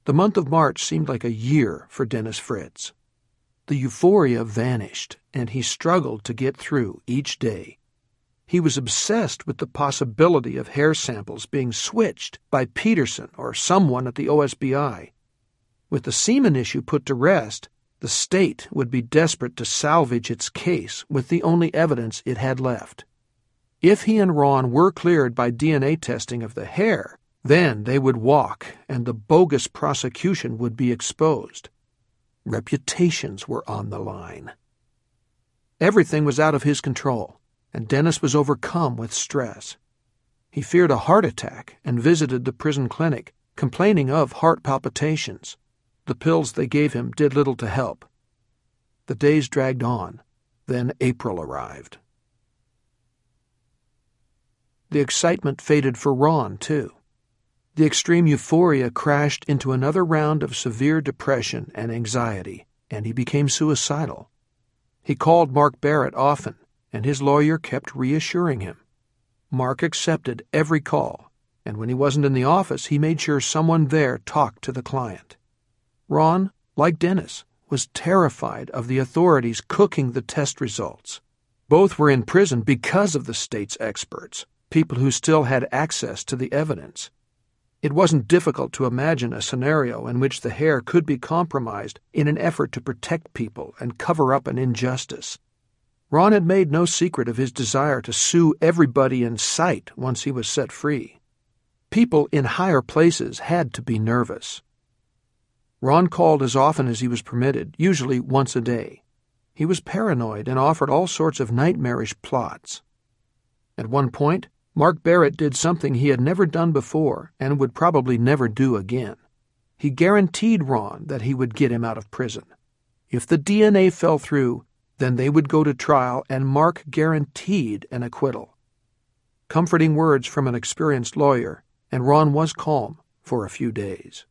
The month of March seemed like a year for Dennis Fritz. The euphoria vanished, and he struggled to get through each day. He was obsessed with the possibility of hair samples being switched by Peterson or someone at the OSBI. With the semen issue put to rest, the state would be desperate to salvage its case with the only evidence it had left. If he and Ron were cleared by DNA testing of the hair, then they would walk and the bogus prosecution would be exposed. Reputations were on the line. Everything was out of his control, and Dennis was overcome with stress. He feared a heart attack and visited the prison clinic, complaining of heart palpitations. The pills they gave him did little to help. The days dragged on. Then April arrived. The excitement faded for Ron, too. The extreme euphoria crashed into another round of severe depression and anxiety, and he became suicidal. He called Mark Barrett often, and his lawyer kept reassuring him. Mark accepted every call, and when he wasn't in the office, he made sure someone there talked to the client. Ron, like Dennis, was terrified of the authorities cooking the test results. Both were in prison because of the state's experts, people who still had access to the evidence. It wasn't difficult to imagine a scenario in which the hair could be compromised in an effort to protect people and cover up an injustice. Ron had made no secret of his desire to sue everybody in sight once he was set free. People in higher places had to be nervous. Ron called as often as he was permitted, usually once a day. He was paranoid and offered all sorts of nightmarish plots. At one point, Mark Barrett did something he had never done before and would probably never do again. He guaranteed Ron that he would get him out of prison. If the DNA fell through, then they would go to trial, and Mark guaranteed an acquittal. Comforting words from an experienced lawyer, and Ron was calm for a few days.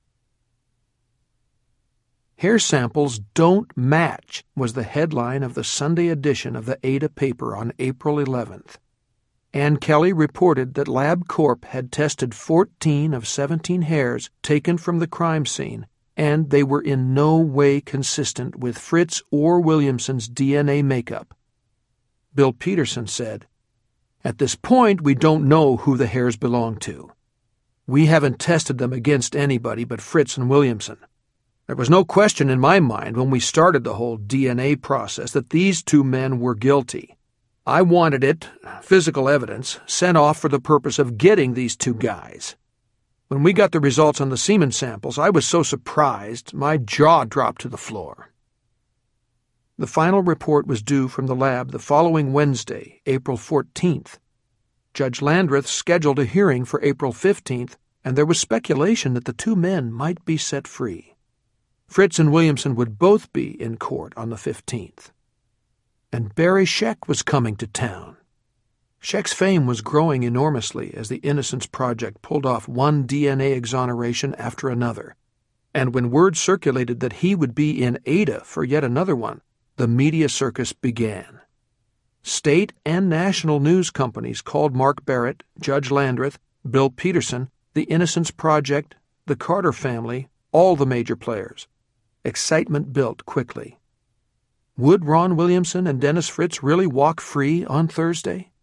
Hair samples don't match was the headline of the Sunday edition of the Ada paper on April 11th. Ann Kelly reported that LabCorp had tested 14 of 17 hairs taken from the crime scene, and they were in no way consistent with Fritz or Williamson's DNA makeup. Bill Peterson said, "At this point, we don't know who the hairs belong to. We haven't tested them against anybody but Fritz and Williamson. There was no question in my mind when we started the whole DNA process that these two men were guilty. I wanted it, physical evidence, sent off for the purpose of getting these two guys. When we got the results on the semen samples, I was so surprised my jaw dropped to the floor." The final report was due from the lab the following Wednesday, April 14th. Judge Landreth scheduled a hearing for April 15th, and there was speculation that the two men might be set free. Fritz and Williamson would both be in court on the 15th. And Barry Scheck was coming to town. Scheck's fame was growing enormously as the Innocence Project pulled off one DNA exoneration after another. And when word circulated that he would be in Ada for yet another one, the media circus began. State and national news companies called Mark Barrett, Judge Landreth, Bill Peterson, the Innocence Project, the Carter family, all the major players. Excitement built quickly. Would Ron Williamson and Dennis Fritz really walk free on Thursday?